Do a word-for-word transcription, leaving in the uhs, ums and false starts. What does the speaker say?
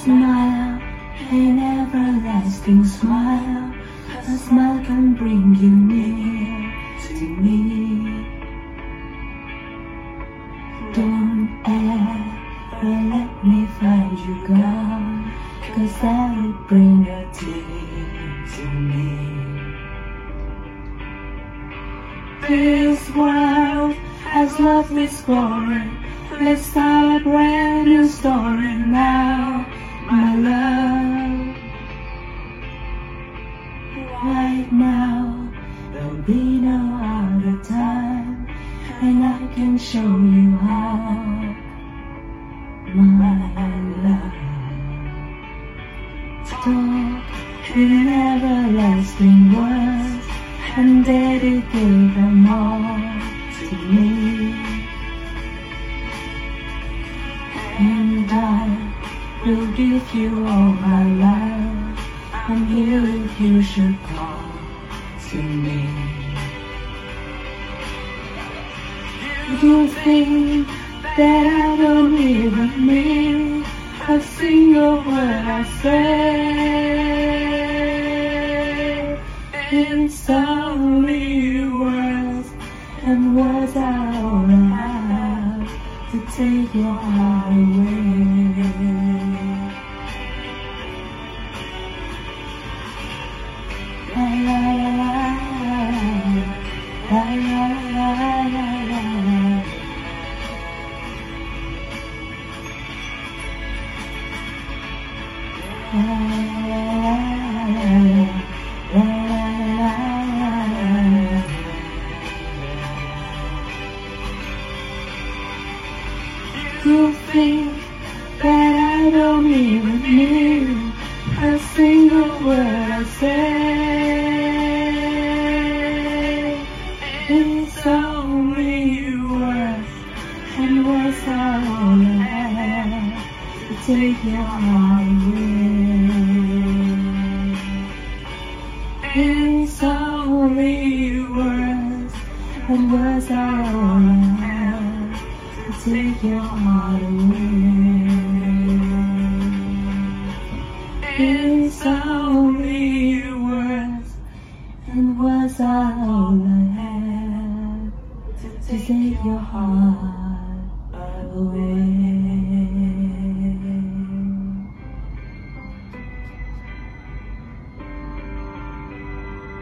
smile, an everlasting smile. A smile can bring you near to me. Don't ever let me find you gone, 'cause that would bring a tear to me. This world has loved me scoring. Let's start a brand new story now, my love. Right now, there'll be no other time, and I can show you how, my love. Talk in everlasting words and dedicate them all to me. And I will give you all my love. I'm here if you should call to me. You think that I don't even mean a single word I say? It's only words, and words are all I have to take your heart away. La la la la la la la la. You think that I don't even mean a single word I say. It's only words, and words are all I have to take your heart away. It's only words, and words are all I have to take your heart away. It's only words, and words are all I have to take your heart away.